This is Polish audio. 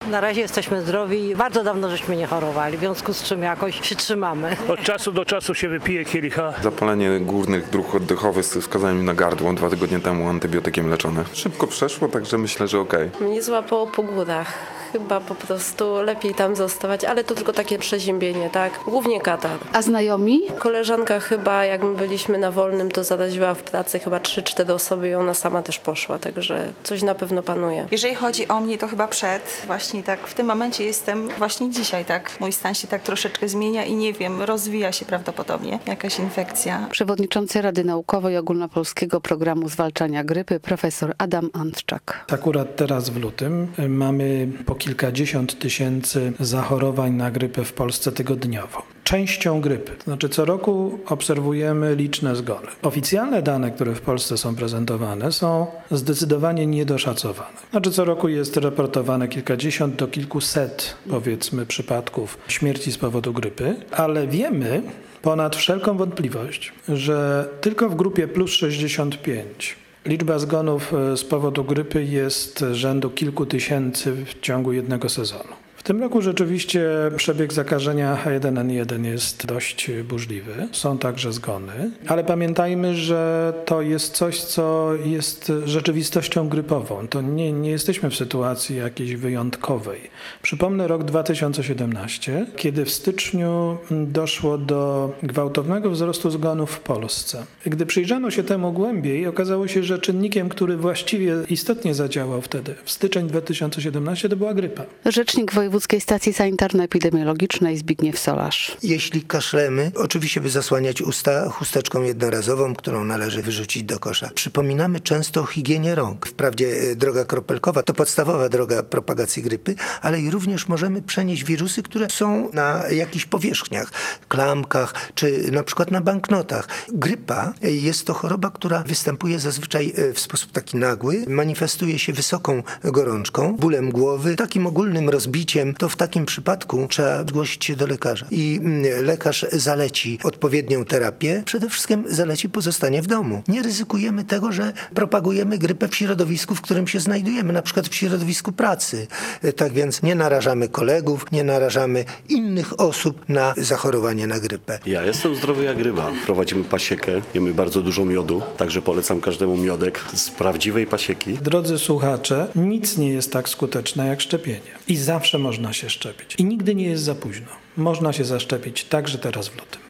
Na razie jesteśmy zdrowi i bardzo dawno żeśmy nie chorowali, w związku z czym jakoś się trzymamy. Od czasu do czasu się wypije kielicha. Zapalenie górnych dróg oddechowych z wskazaniem na gardło 2 tygodnie temu antybiotykiem leczone. Szybko przeszło, także myślę, że okej. Mnie złapało po górach. Chyba po prostu lepiej tam zostawać, ale to tylko takie przeziębienie, tak? Głównie katar. A znajomi? Koleżanka chyba, jak my byliśmy na wolnym, to zaraziła w pracy chyba 3-4 osoby i ona sama też poszła, także coś na pewno panuje. Jeżeli chodzi o mnie, to chyba właśnie tak w tym momencie jestem właśnie dzisiaj, tak? Mój stan się tak troszeczkę zmienia i nie wiem, rozwija się prawdopodobnie jakaś infekcja. Przewodniczący Rady Naukowej Ogólnopolskiego Programu Zwalczania Grypy profesor Adam Antczak. Akurat teraz w lutym mamy po kilkadziesiąt tysięcy zachorowań na grypę w Polsce tygodniowo. Częścią grypy, to znaczy co roku obserwujemy liczne zgony. Oficjalne dane, które w Polsce są prezentowane, są zdecydowanie niedoszacowane. Znaczy co roku jest raportowane kilkadziesiąt do kilkuset, powiedzmy, przypadków śmierci z powodu grypy, ale wiemy ponad wszelką wątpliwość, że tylko w grupie plus 65 liczba zgonów z powodu grypy jest rzędu kilku tysięcy w ciągu jednego sezonu. W tym roku rzeczywiście przebieg zakażenia H1N1 jest dość burzliwy. Są także zgony, ale pamiętajmy, że to jest coś, co jest rzeczywistością grypową. To nie jesteśmy w sytuacji jakiejś wyjątkowej. Przypomnę rok 2017, kiedy w styczniu doszło do gwałtownego wzrostu zgonów w Polsce. Gdy przyjrzano się temu głębiej, okazało się, że czynnikiem, który właściwie istotnie zadziałał wtedy, w styczeń 2017, to była grypa. Rzecznik Wojewódzkiej Stacji Sanitarno-Epidemiologicznej Zbigniew Solarz. Jeśli kaszlemy, oczywiście by zasłaniać usta chusteczką jednorazową, którą należy wyrzucić do kosza. Przypominamy często o higienie rąk. Wprawdzie droga kropelkowa to podstawowa droga propagacji grypy, ale i również możemy przenieść wirusy, które są na jakichś powierzchniach, klamkach czy na przykład na banknotach. Grypa jest to choroba, która występuje zazwyczaj w sposób taki nagły, manifestuje się wysoką gorączką, bólem głowy, takim ogólnym rozbiciem. To w takim przypadku trzeba zgłosić się do lekarza i lekarz zaleci odpowiednią terapię. Przede wszystkim zaleci pozostanie w domu. Nie ryzykujemy tego, że propagujemy grypę w środowisku, w którym się znajdujemy, na przykład w środowisku pracy. Tak więc nie narażamy kolegów, nie narażamy innych osób na zachorowanie na grypę. Ja jestem zdrowy jak ryba. Prowadzimy pasiekę, jemy bardzo dużo miodu, także polecam każdemu miodek z prawdziwej pasieki. Drodzy słuchacze, nic nie jest tak skuteczne jak szczepienie. I zawsze można się szczepić. I nigdy nie jest za późno. Można się zaszczepić także teraz w lutym.